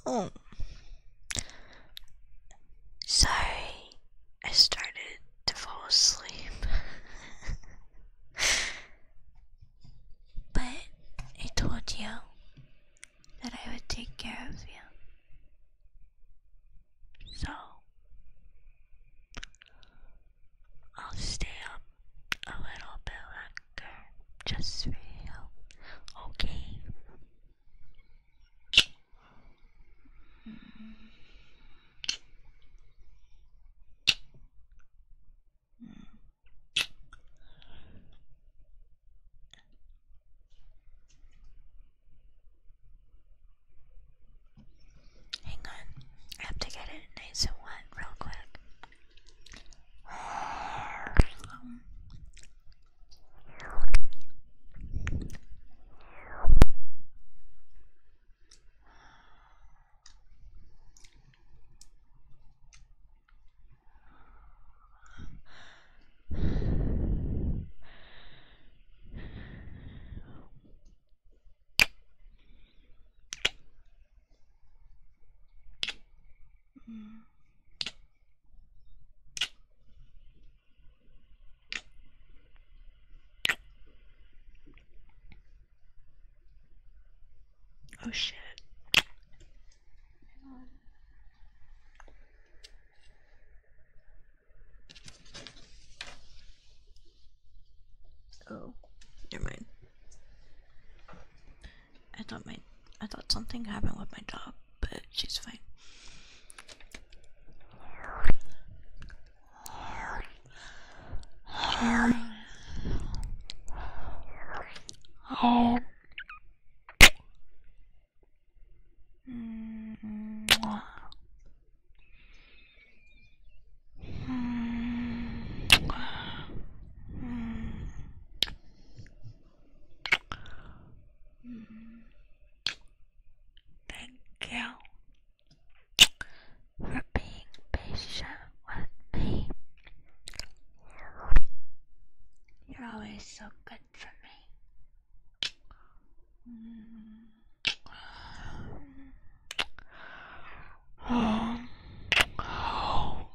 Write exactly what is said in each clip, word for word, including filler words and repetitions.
Oh, sorry. I started to fall asleep. But I told you that I would take care of you. So, I'll stay up a little bit longer just for you. Okay? Mm. Hang on. I have to get it nice and wet real quick. Um, mm. Oh shit. Oh, never mind. I thought my I thought something happened with my dog, but she's fine. Oh. Thank you for being patient with me. You're always so good for me. Oh. Oh.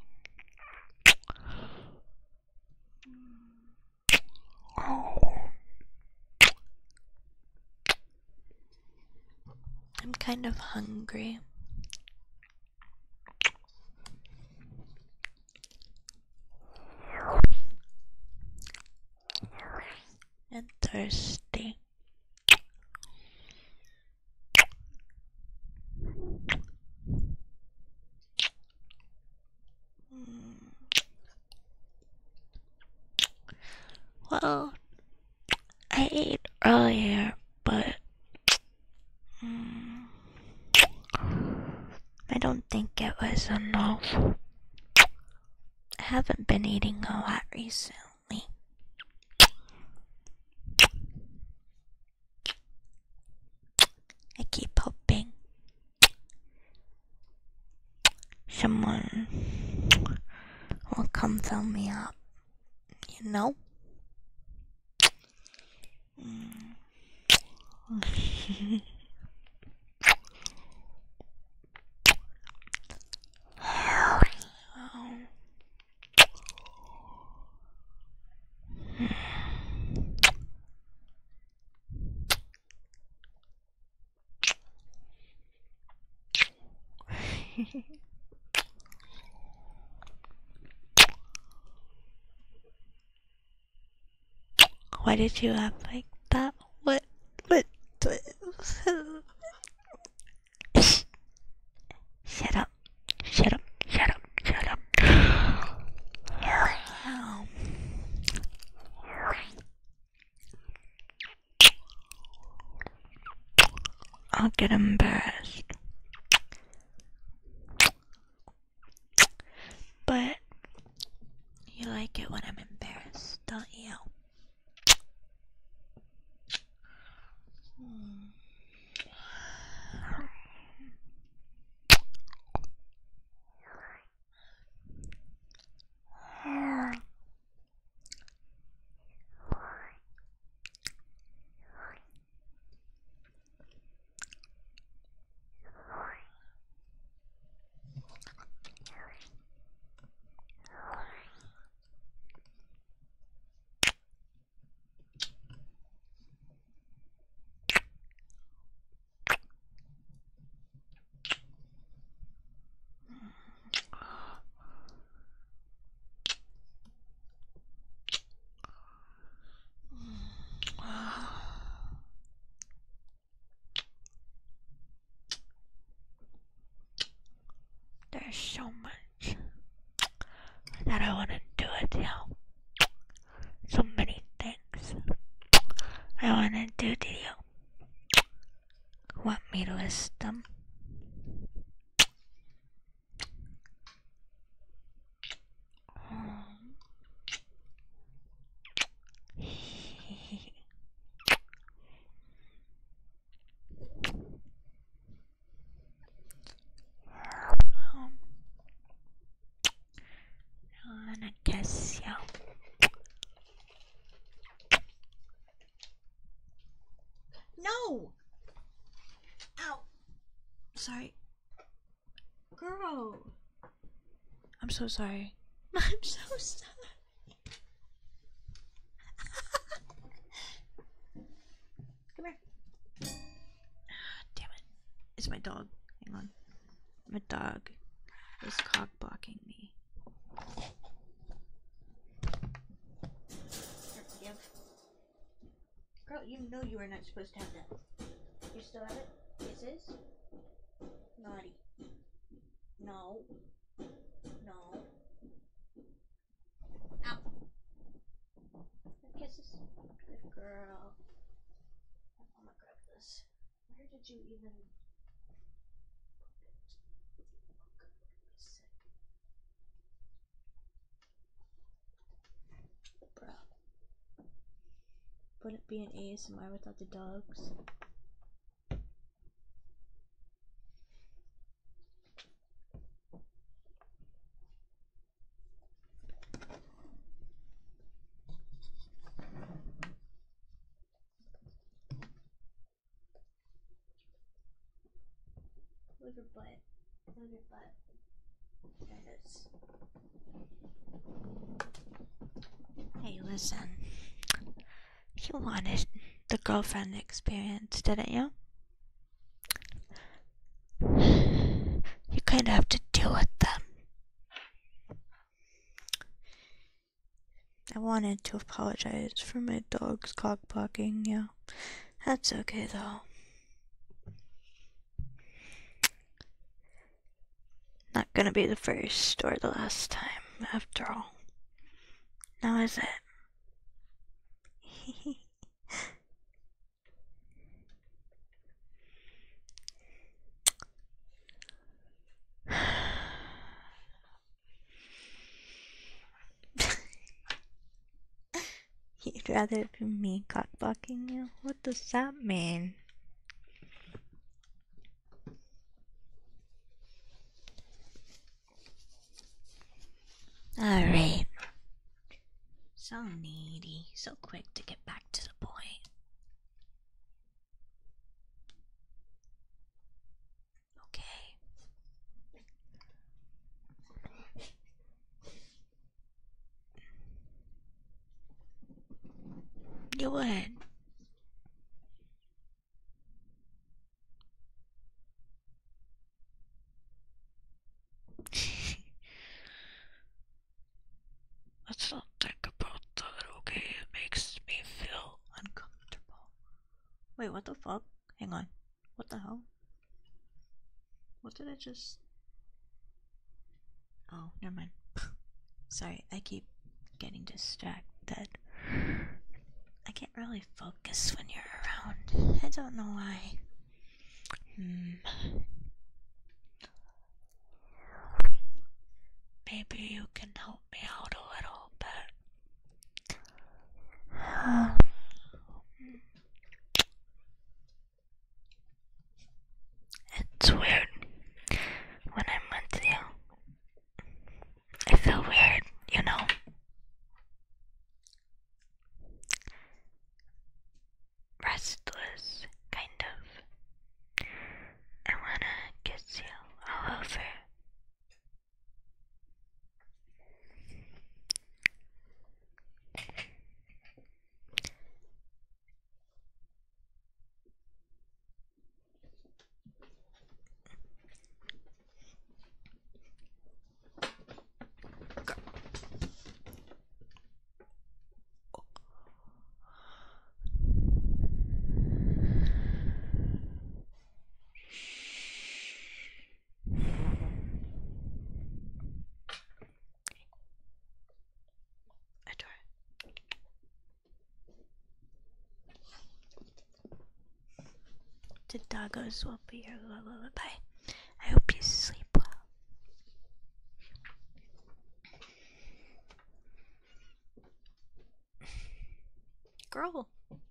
Oh. I'm kind of hungry. And thirsty. Well, I ate earlier, but mm, I don't think it was enough. I haven't been eating a lot recently. I keep hoping someone will come fill me up, you know? Mm. Why did you act like that? What? What? Shut up. Shut up. Shut up. Shut up. I'll get embarrassed. But you like it when I'm embarrassed, don't you? Hmm. There's so much that I want to do with you. So many things I want to do to you. Want me to list them? Um, um, and I guess, yeah. No! Ow! Sorry. Girl! I'm so sorry. I'm so sorry. Come here. Damn it. It's my dog. Hang on. My dog is cock blocking me. Girl, you know you were not supposed to have that. You still have it? Kisses? Naughty. No. No. Ow. Kisses. Good girl. I'm gonna grab this. Where did you even... Bruh. Wouldn't be an A S M R without the dogs. Move your butt. Move your butt. There it is. Hey, listen. You wanted the girlfriend experience, didn't you? You kind of have to deal with them. I wanted to apologize for my dog's cock blocking, yeah. That's okay though. Not gonna be the first or the last time, after all. Now is it? You'd rather it be me cock blocking you? What does that mean? Alright. So needy, so quick to get back to the point. Okay. You would. Let's not think about that, okay? It makes me feel uncomfortable. Wait, what the fuck? Hang on. What the hell? What did I just... Oh, never mind. Sorry, I keep getting distracted. I can't really focus when you're around. I don't know why. Hmm. Maybe you can help me out a little bit. It's weird when I'm with you. I feel weird, you know? Restless, kind of. the doggos will be your lullaby. I hope you sleep well. Girl.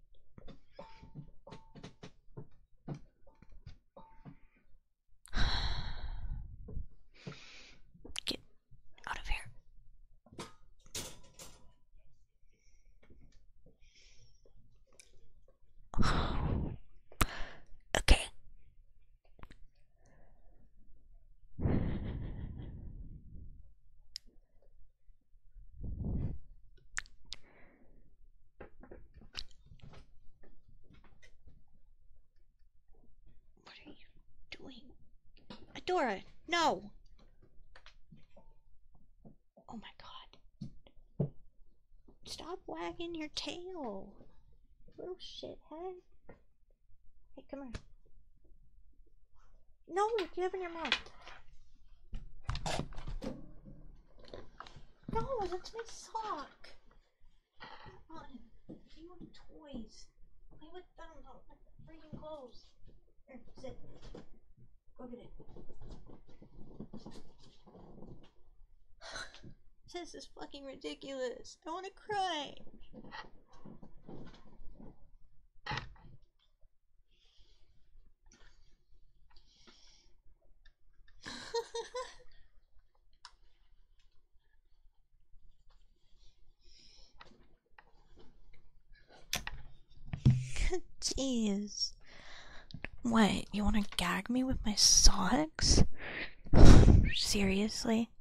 Get out of here. Okay. What are you doing? Adora, no! Oh my god. Stop wagging your tail. Little shithead. Hey, come here. No, you have in your mouth. No, that's my sock. Come on. You want toys. Play with them, not with the freaking clothes. Here, sit. Go get it. This is fucking ridiculous. I want to cry. Jeez. What? You want to gag me with my socks? Seriously?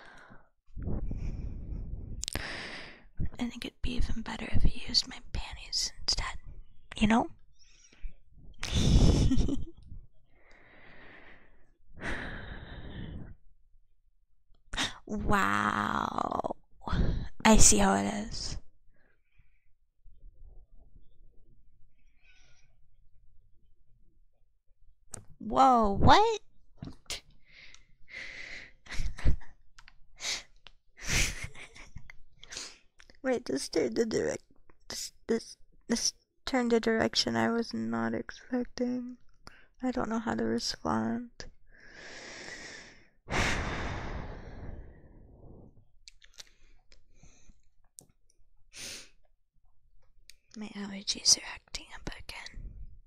I think it'd be even better if you used my panties instead. You know? Wow. I see how it is. Whoa, what? Wait, this turned the direct this this this turned a direction I was not expecting. I don't know how to respond. My allergies are acting up again.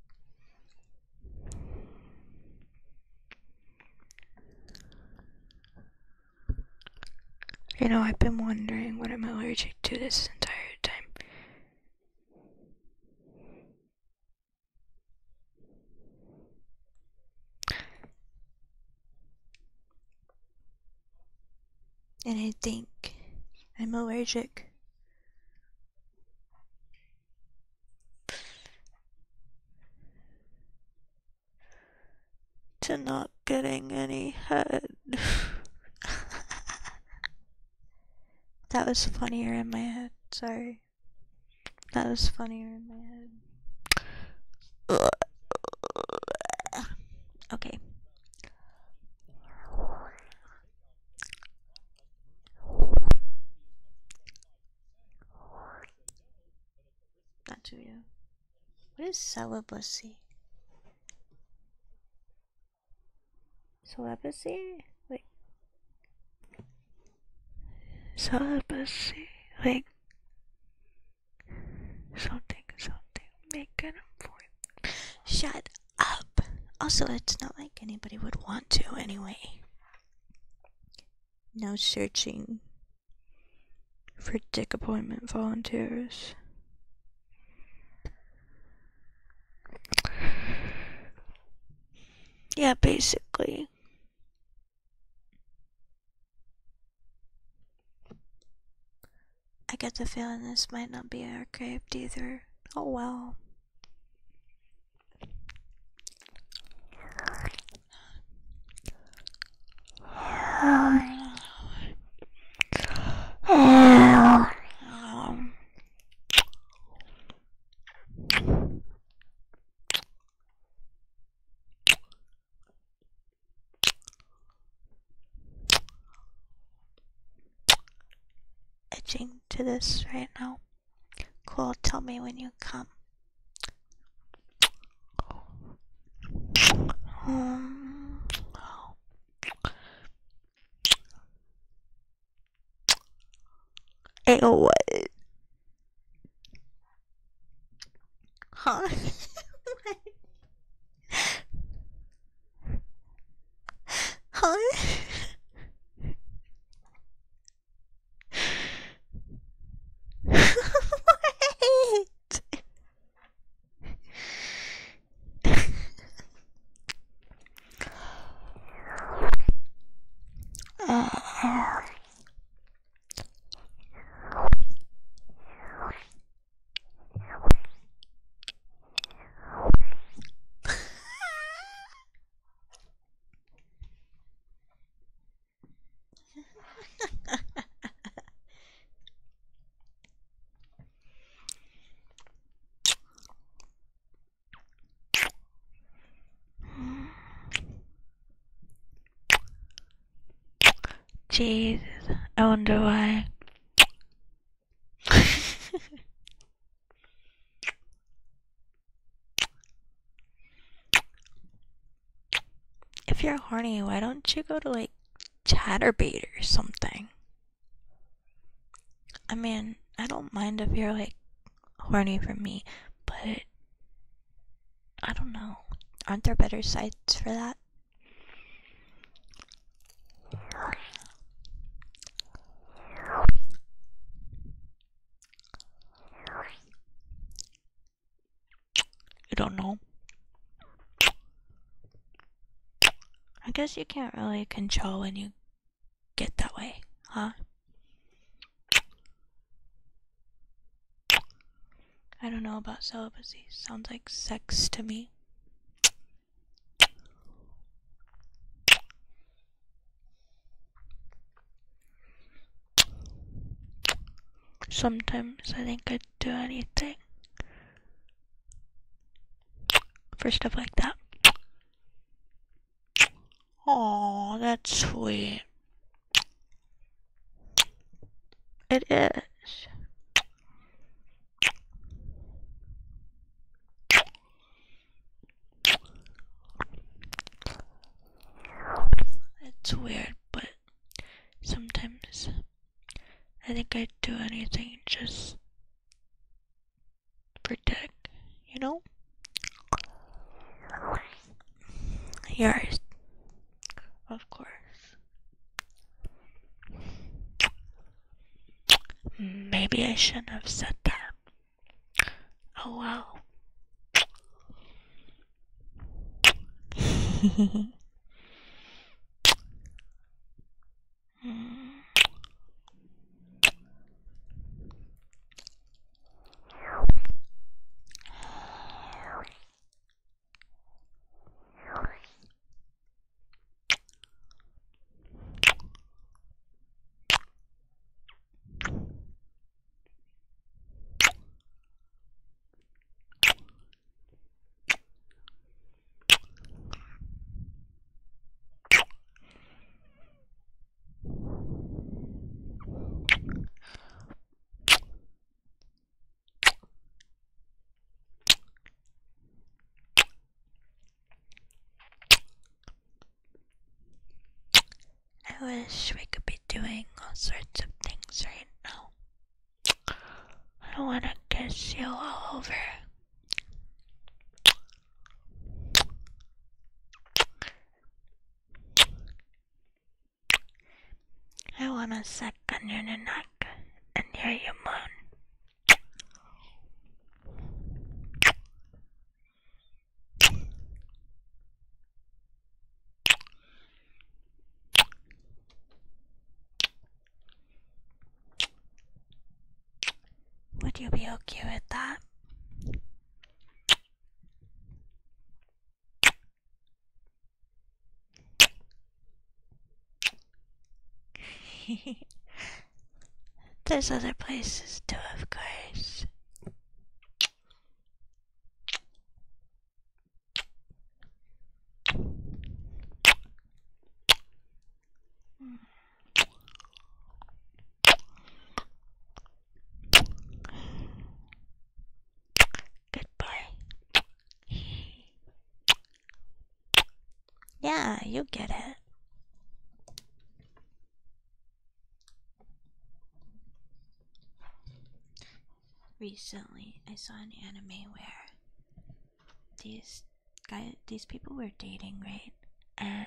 You know, I've been wondering what I'm allergic to this entire time. And I think I'm allergic to not getting any head. That was funnier in my head, sorry. That was funnier in my head. Okay. Not to you. What is celibacy? Celibacy? Like celibacy, like something, something, make it important. Shut up. Also, it's not like anybody would want to anyway. No searching for dick appointment volunteers. Yeah, basically. I get the feeling this might not be archived either. Oh well. Itching to this right now. Cool, tell me when you come. Um, Ew, what? Huh? Huh? What? Uh, Jesus, I wonder why. If you're horny, why don't you go to like Chatterbait or something? I mean, I don't mind if you're like horny for me, but I don't know. Aren't there better sites for that? You don't know? I guess you can't really control when you get that way, huh? I don't know about celibacy. Sounds like sex to me. Sometimes I think I'd do anything for stuff like that. Aw, that's sweet. It is. It's weird, but sometimes I think I'd do anything just for dick, you know? Yours, of course. Maybe I shouldn't have said that. Oh well. Mm. I wish we could be doing all sorts of things right now. I wanna kiss you all over. I wanna suck on your neck and hear you moan. Would you be okay with that? There's other places too, of course. Goodbye. Yeah, you get it. Recently, I saw an anime where these guy, these people were dating, right? And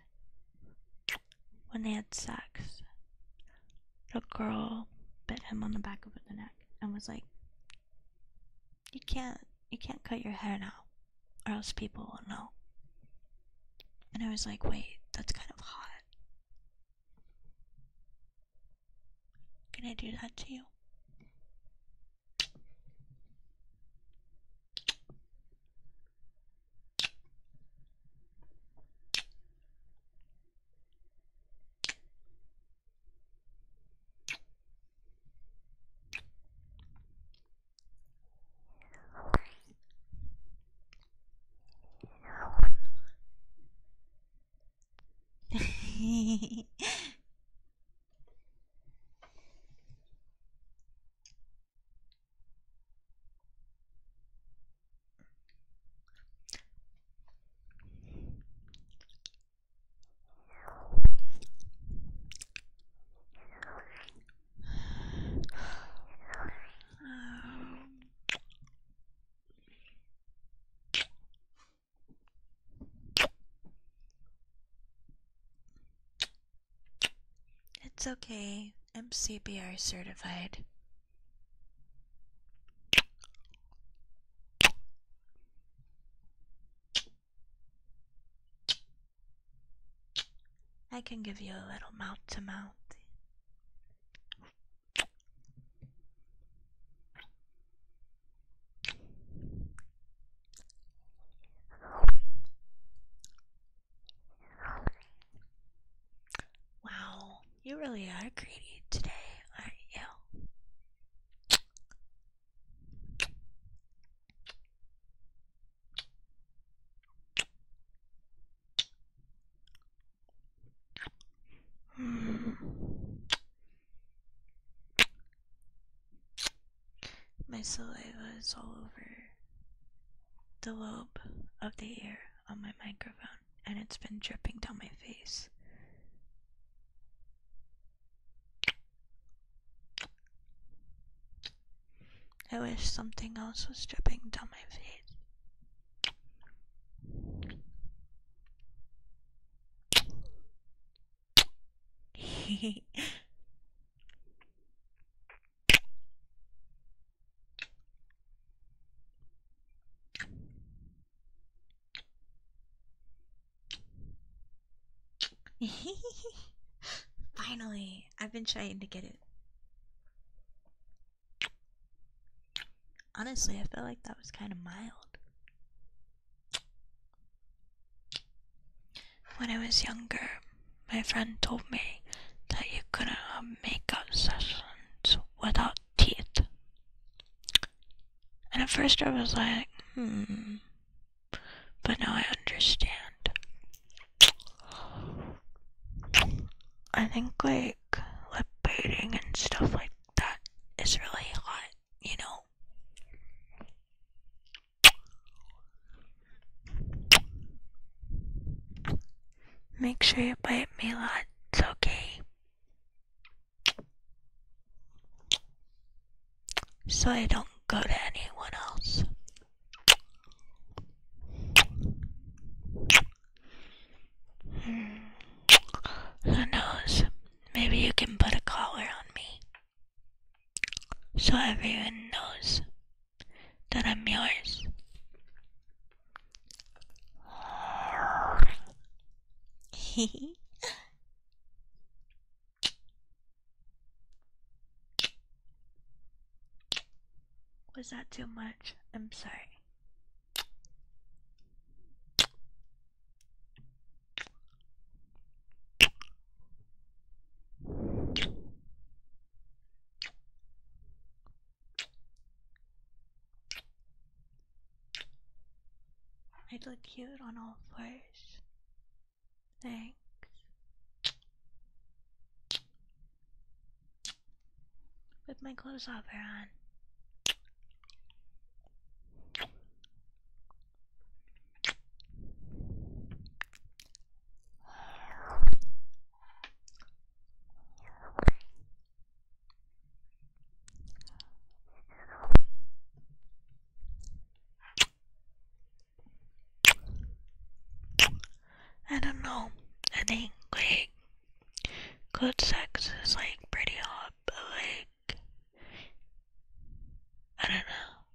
when they had sex, the girl bit him on the back of the neck and was like, "You can't, you can't cut your hair now, or else people will know." And I was like, "Wait, that's kind of hot. Can I do that to you?" It's okay. I'm C B R certified. I can give you a little mouth to mouth. Wow, you really are greedy today, aren't you? Hmm. My saliva is all over the lobe of the ear on my microphone, and it's been dripping down my face. I wish something else was dripping down my face. Finally, I've been trying to get it. Honestly, I feel like that was kind of mild. When I was younger, my friend told me that you couldn't have makeup sessions without teeth. And at first I was like, hmm, but now I understand. I think like lip baiting and stuff like that is really hot, you know? Make sure you bite me lots, okay? So I don't go to anyone else. Hmm. Who knows? Maybe you can put a collar on me so everyone knows that I'm yours. Was that too much? I'm sorry. I look cute on all fours. Thanks. With my clothes off or on. I don't know. I think like good sex is like pretty hot, but like I don't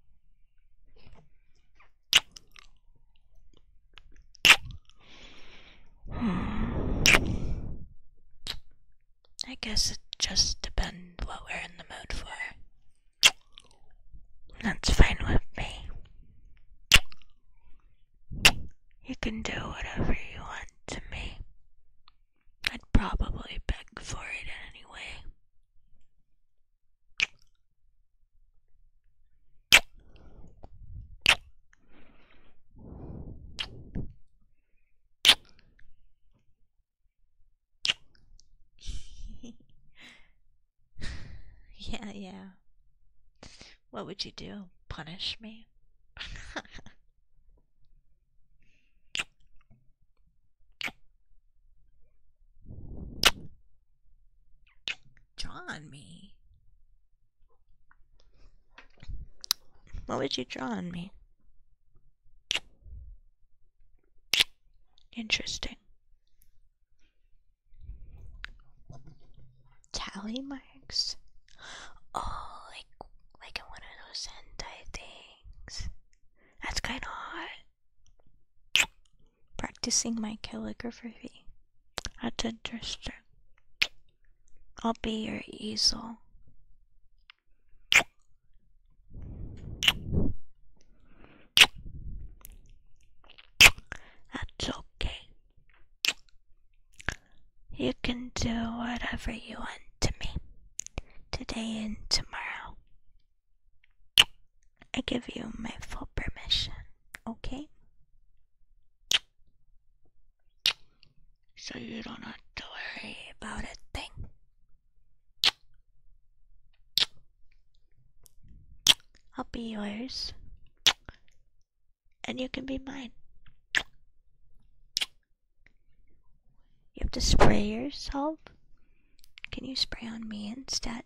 know. Hmm. I guess it just depends what we're in the mood for. That's fine with me. You can do whatever you want to me. I'd probably beg for it anyway. Yeah, yeah. What would you do? Punish me? Draw on me? What would you draw on me? Interesting. Tally marks? Oh, like like in one of those hentai things. That's kind of hot. Practicing my calligraphy. That's interesting. I'll be your easel. That's okay. You can do whatever you want to me, today and tomorrow. I give you my full permission, okay? So you don't have to worry about a thing. I'll be yours, and you can be mine. You have to spray yourself? Can you spray on me instead?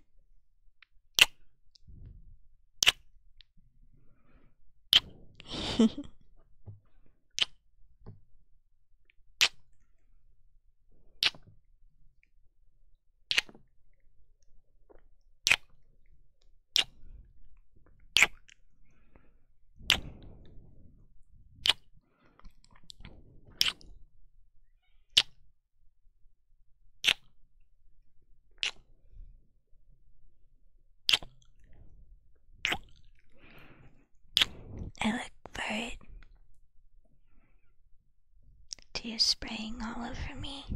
I look forward to you spraying all over me.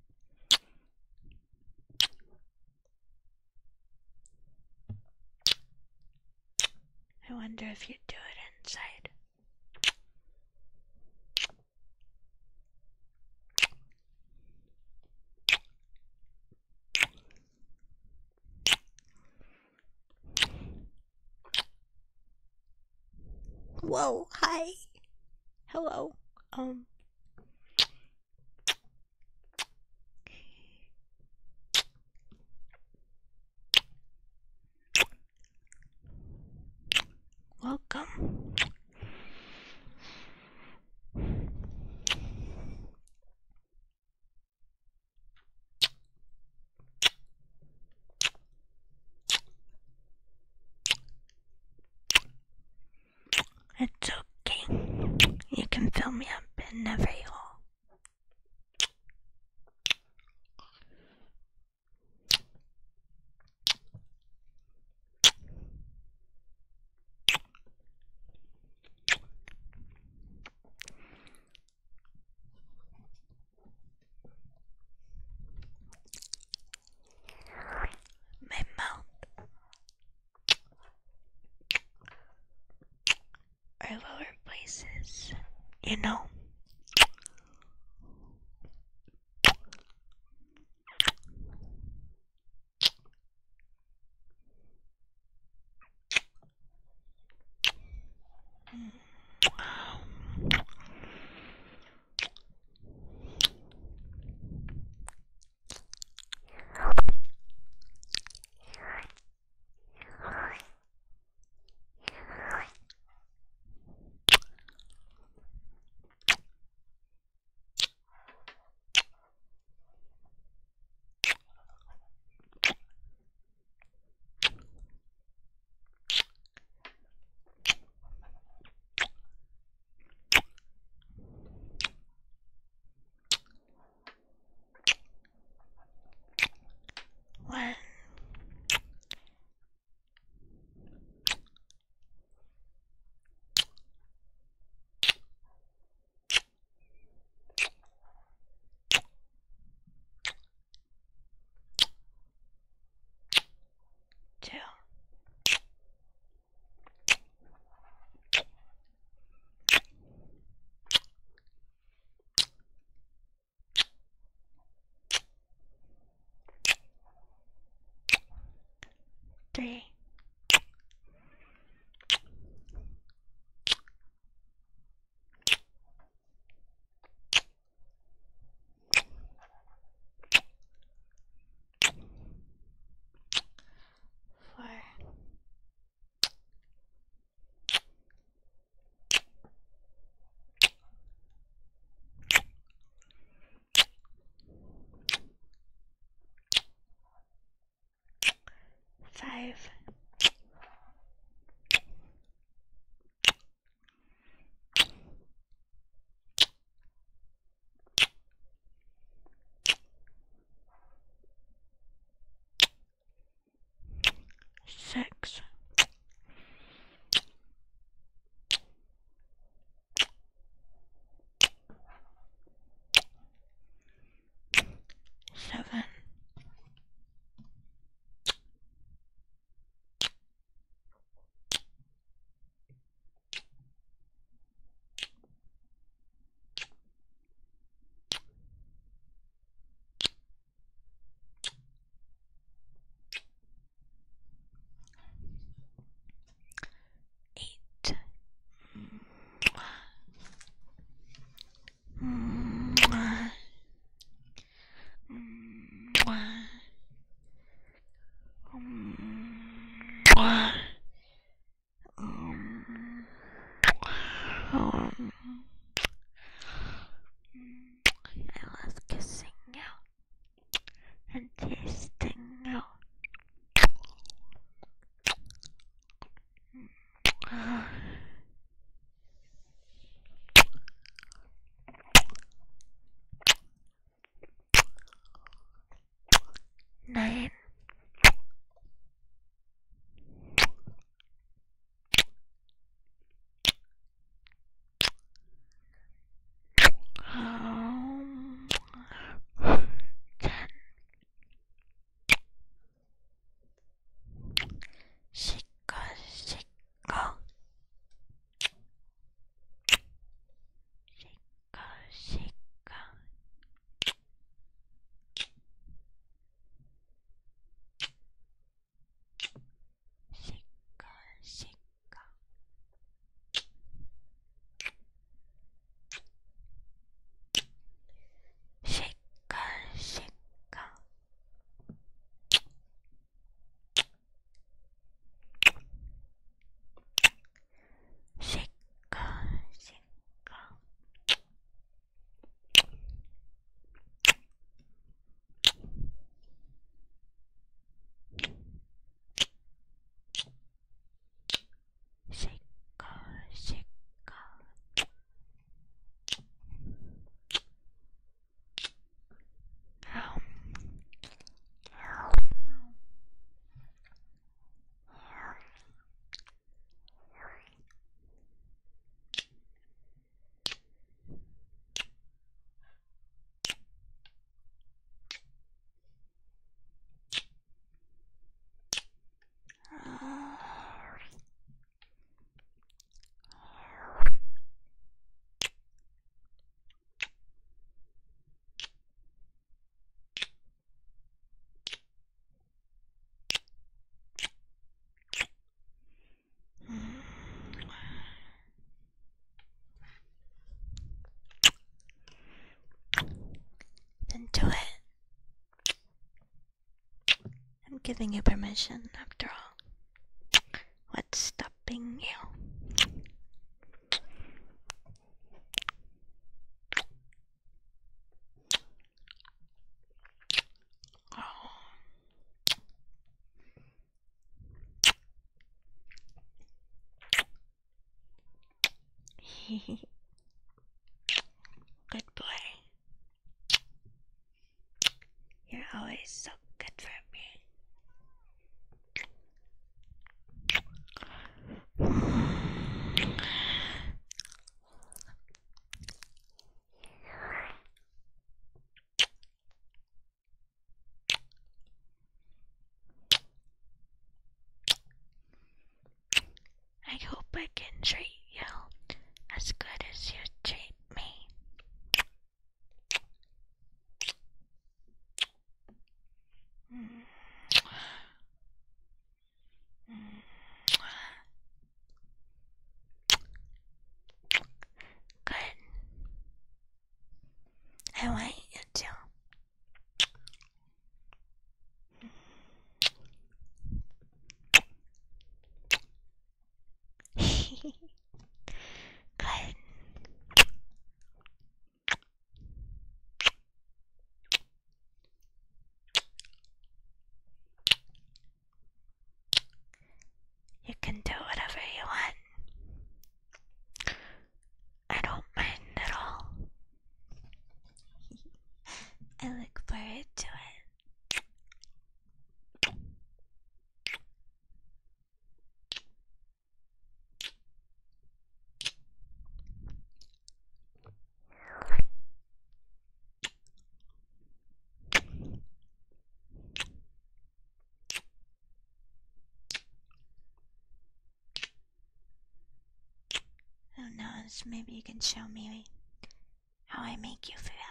I wonder if you'd do it inside. Whoa, hi. Hello. Um. Welcome. It's okay. You can fill me up in every hole. My mouth. Or lower places. You know. three, four, five, six, seven, eight, I love kissing you and tasting you. Nine, um, ten, shika, shika, shika, shika, shika, shika, shika, shika, shika, shika, shika, shika. Um, Then do it. I'm giving you permission after all. What's stopping you? Oh. Good boy. You're always so good for me. I hope I can treat you as good as you treat me. I want you to. Good. You can do whatever you want. I don't mind at all. I look forward to it. Who knows, maybe you can show me how I make you feel.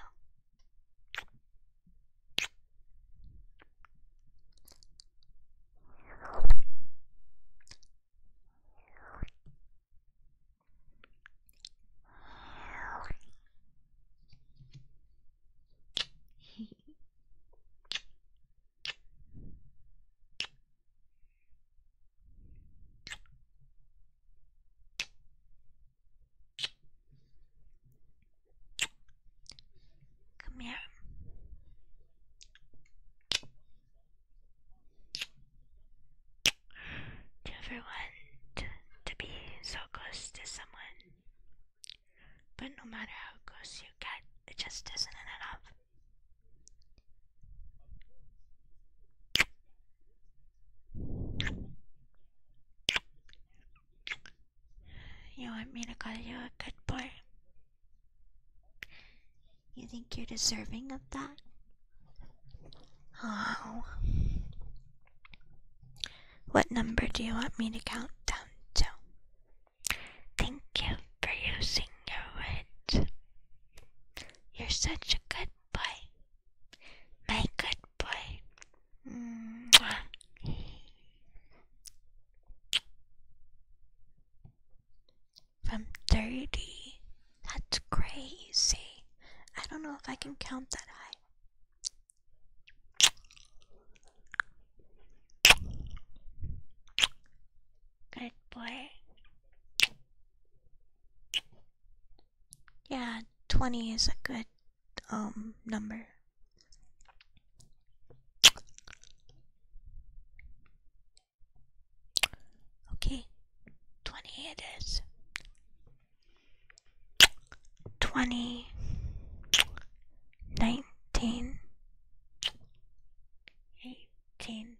Come here. Do you ever want to be so close to someone, but no matter how close you get, it just isn't enough? You want me to call you a good boy? You think you're deserving of that? Oh. What number do you want me to count down to? Thank you for using your words. You're such a good boy. My good boy. Mwah. From thirty. That's crazy. I don't know if I can count that high. Good boy. Yeah, twenty is a good um number. Okay, twenty it is. Twenty, nineteen, eighteen,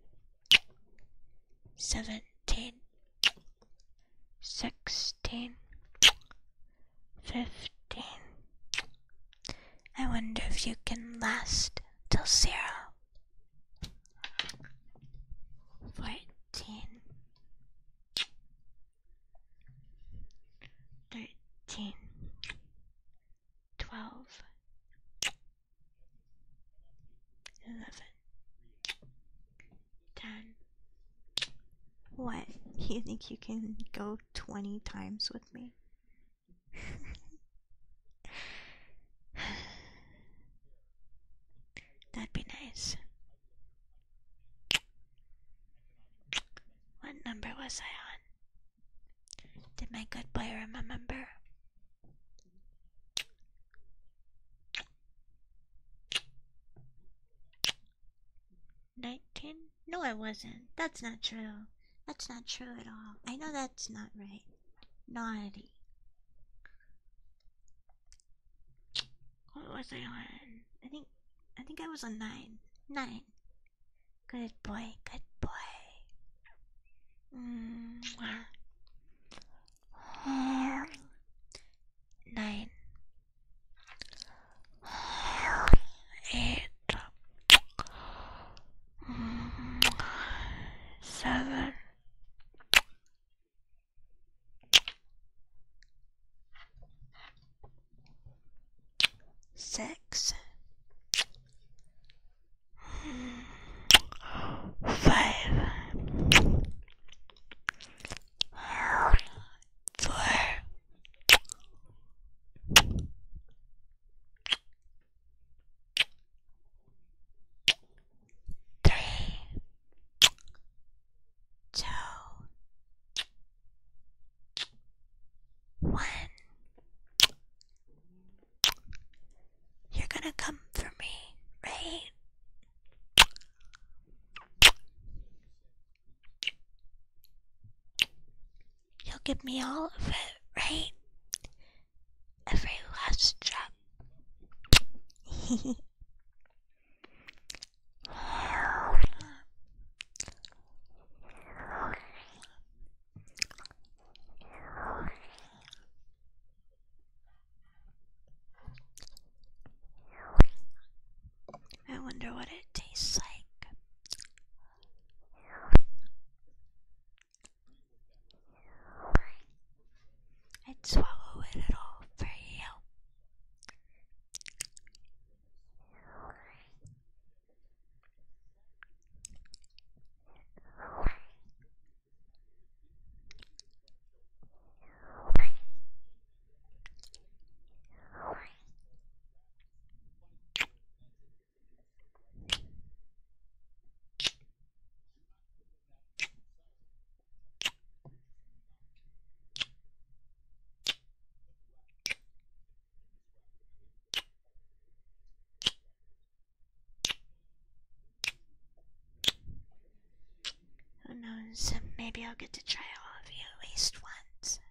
seventeen, sixteen, fifteen. I wonder if you can last till zero. Fourteen, thirteen, twelve, eleven, ten. What? You think you can go twenty times with me? That'd be nice. What number was I on? Did my good boy remember? Nineteen? No, I wasn't. That's not true. That's not true at all. I know that's not right. Naughty. What was I on? I think I think I was on nine. Nine. Good boy, good boy. Mwah. Nine. Eight. Seven. Six. Five. Four. give me all of it, right? Every last drop. I wonder what it tastes like. I'd swallow it at all for you. Who knows? Maybe I'll get to try all of you at least once.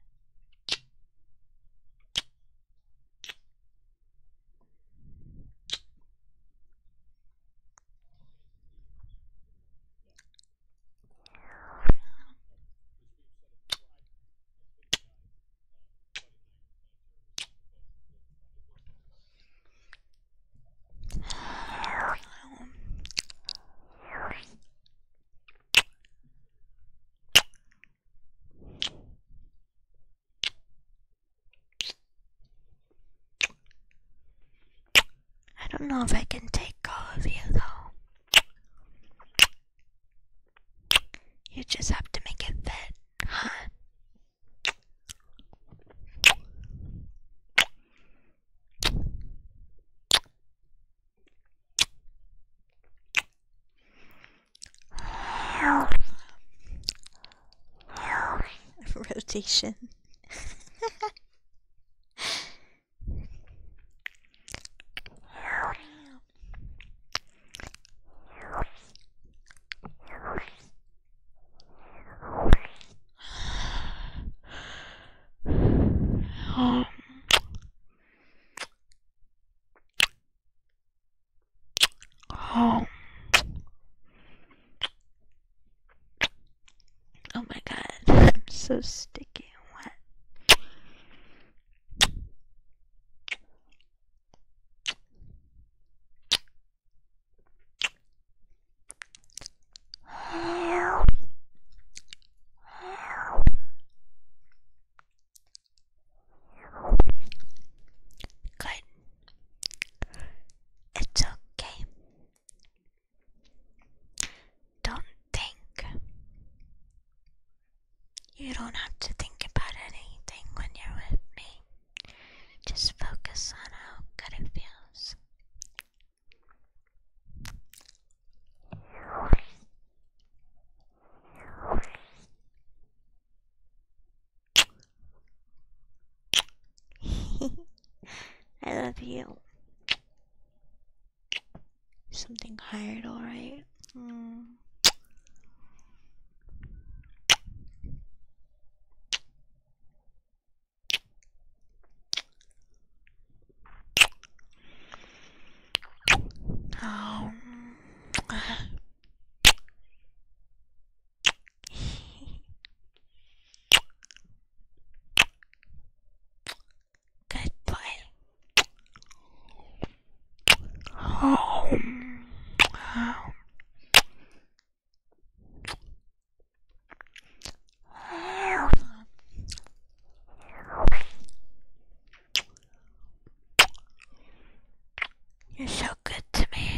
I don't know if I can take all of you though. You just have to make it fit, huh? Rotation. Oh. Oh. Oh my god, I'm so sticky and wet. Good. It's okay. Don't think. You don't have to think about anything when you're with me. Just focus on how good it feels. I love you. Something hard, alright? Mm. Oh. Good boy. Oh. You're so good to me.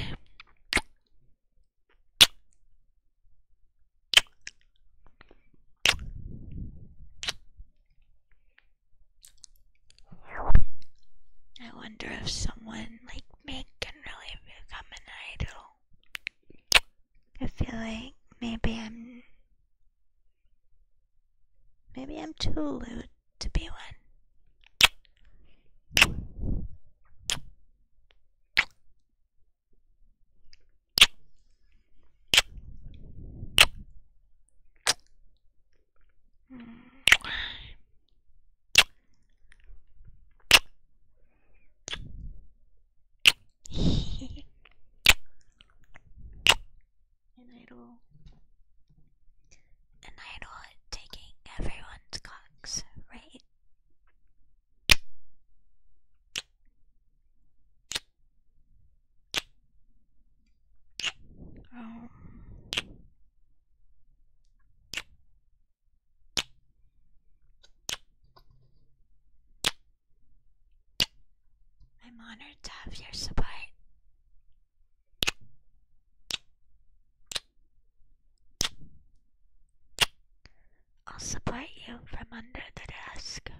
I wonder if someone like me can really become an idol. I feel like maybe I'm maybe I'm too lewd to be one. honored to have your support. I'll support you from under the desk.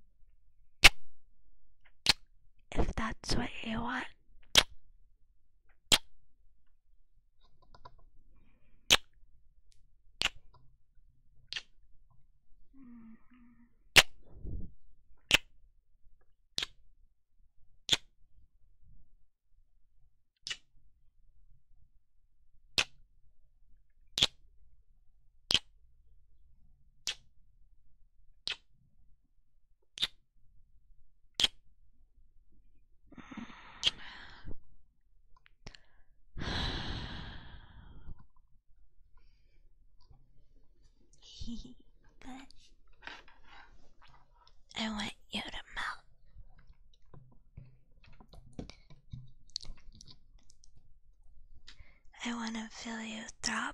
If that's what you want. But I want you to melt. I want to feel you throb.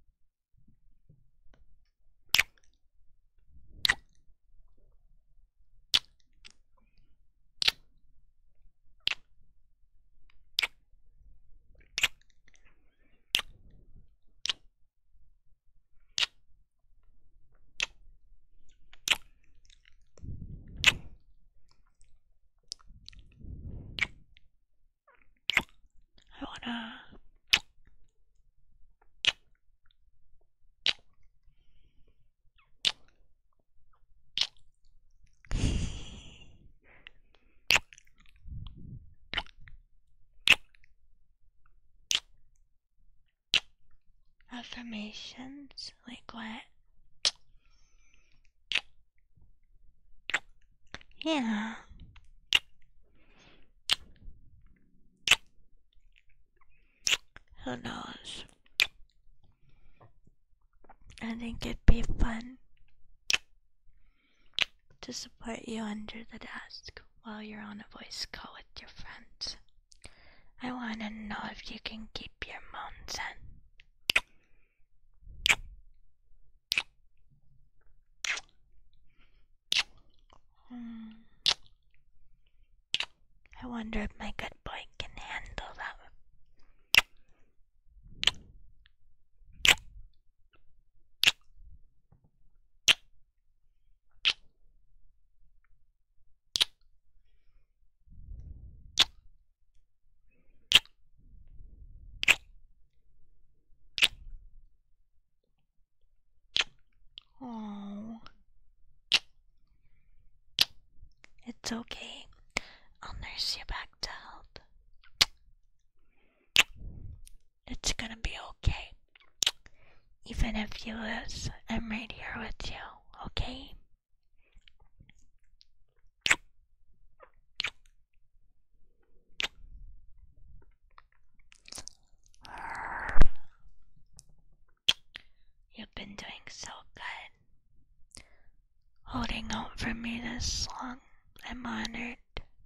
I wanna affirmations like what? Yeah. Who knows? I think it'd be fun to support you under the desk while you're on a voice call with your friends. I want to know if you can keep your moans in. Hmm. I wonder if my good boy can handle that. Oh, it's okay. I'll nurse you back to health. It's gonna be okay. Even if you lose, I'm right here with you, okay? You've been doing so good. Holding out for me this long. I'm honored.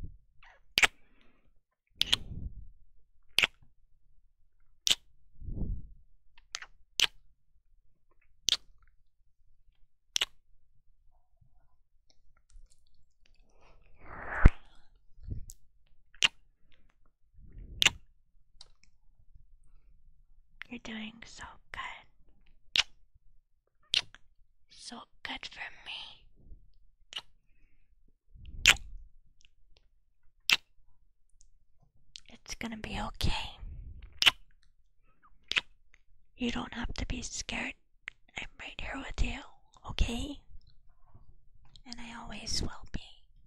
You're doing so good. So good for me. It's gonna be okay. You don't have to be scared. I'm right here with you, okay? And I always will be.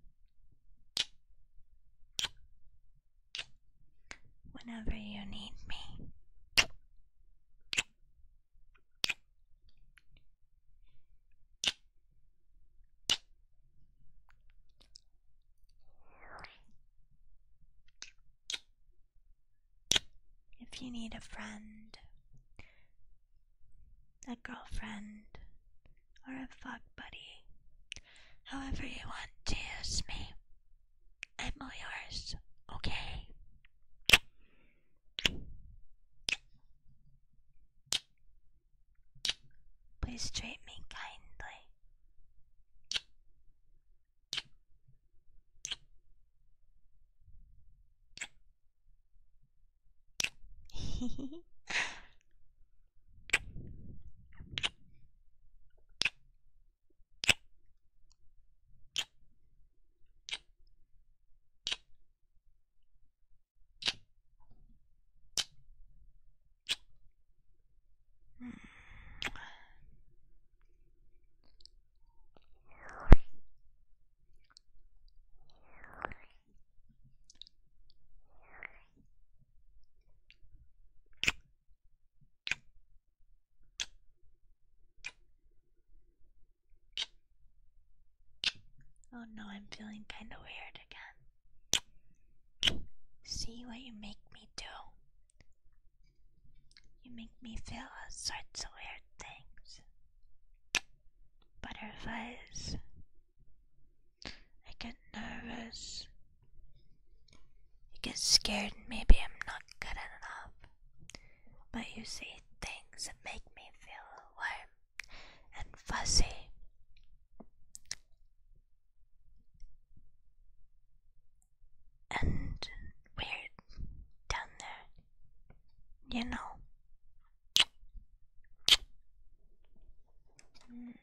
Whenever you need me. If you need a friend, a girlfriend, or a fuck buddy, however you want to use me, I'm all yours, okay? Please treat me kindly. Oh no, I'm feeling kind of weird again. See what you make me do? You make me feel all sorts of weird things. Butterflies. I get nervous. I get scared maybe I'm not good enough. But you say things that make me feel warm and fuzzy. And weird down there, you know. Mm.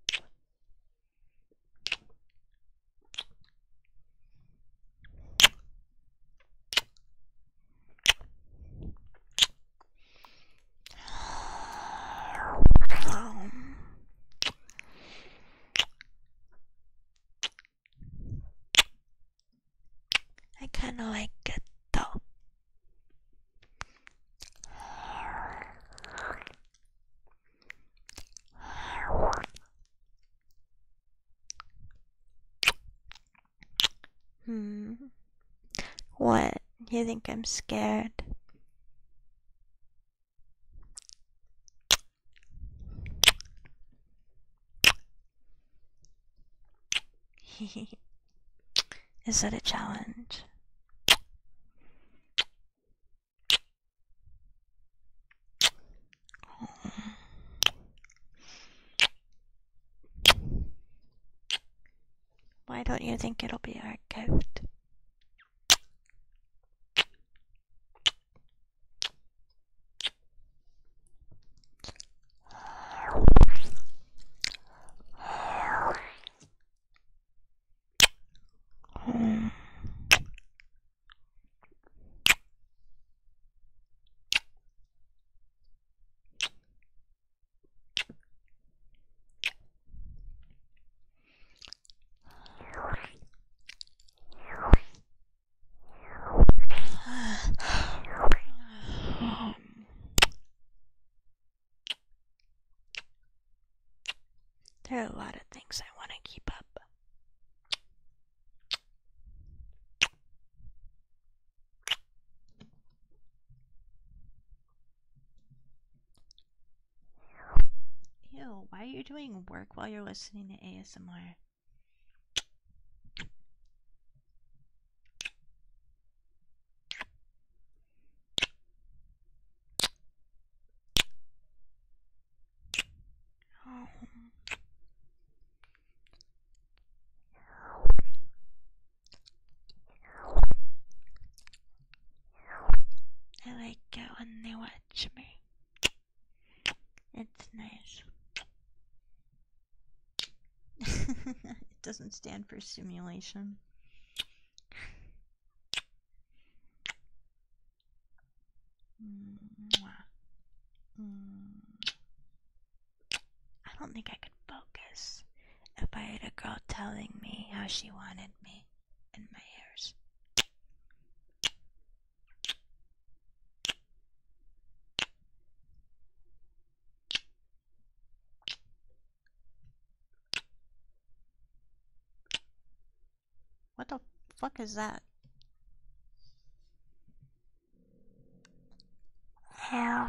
Um, I kind of like it though. Hmm. What? You think I'm scared? Is it a challenge? Why don't you think it'll be archived? Hmm. There are a lot of things I want to keep up. Ew, why are you doing work while you're listening to A S M R? Oh. I like it when they watch me. It's nice. It doesn't stand for simulation. Mwah. Mm. I don't think I could focus if I had a girl telling me how she wanted me in my ears. What the fuck is that? Um,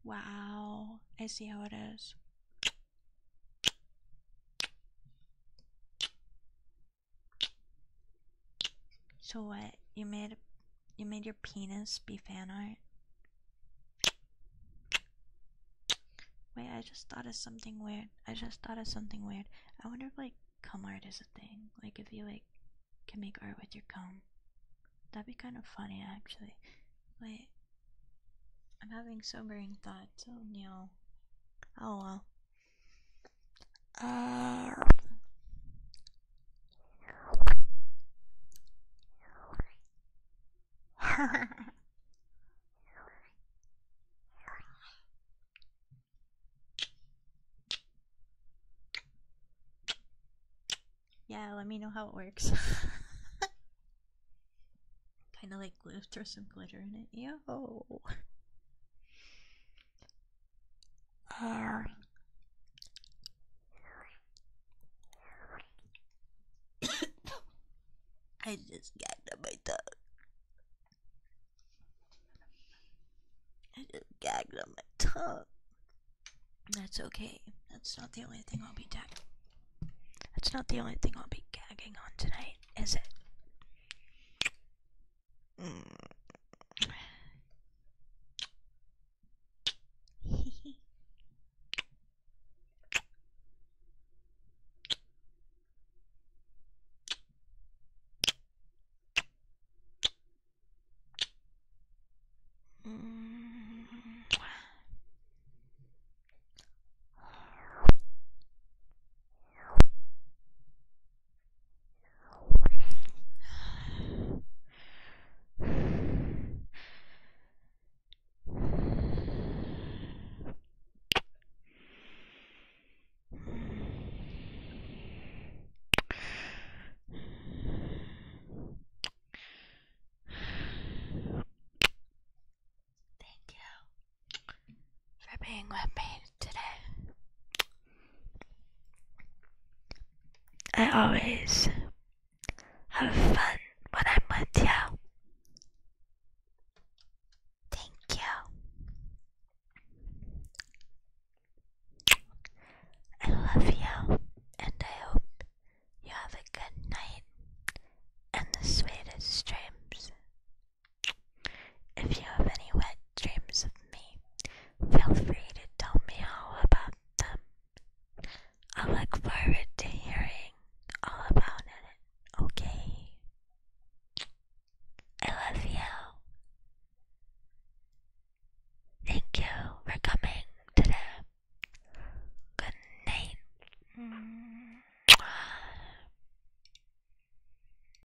Wow, I see how it is. So what? You made you made your penis be fan art? Wait, I just thought of something weird. I just thought of something weird. I wonder if like cum art is a thing. Like if you like can make art with your cum. That'd be kind of funny actually. Wait. I'm having sobering thoughts. Oh no. Oh well. Uh Yeah, let me know how it works. Kinda like glue, throw some glitter in it. Yo. Uh, I just gagged on my tongue. I just gagged on my tongue. That's okay. That's not the only thing I'll be gagging. That's not the only thing I'll be gagging on tonight, is it? Mm. Thank you for being with me today. I always have fun when I'm with you. Thank you. I love you, and I hope you have a good night and the sweetest dreams. If you have any wet dreams of me, feel free to tell me all about them. I look forward to hearing all about it, okay? I love you. Thank you for coming today. Good night. Mm.